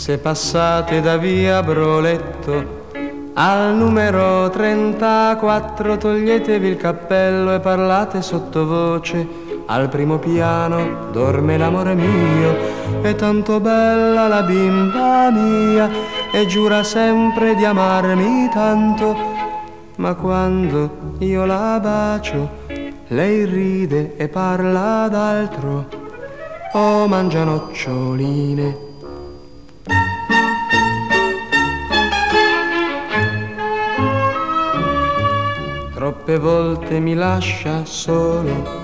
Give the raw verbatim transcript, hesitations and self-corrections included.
Se passate da via Broletto al numero trentaquattro, toglietevi il cappello e parlate sottovoce. Al primo piano dorme l'amore mio, è tanto bella la bimba mia e giura sempre di amarmi tanto, ma quando io la bacio lei ride e parla d'altro. Oh, mangia noccioline. Troppe volte mi lascia solo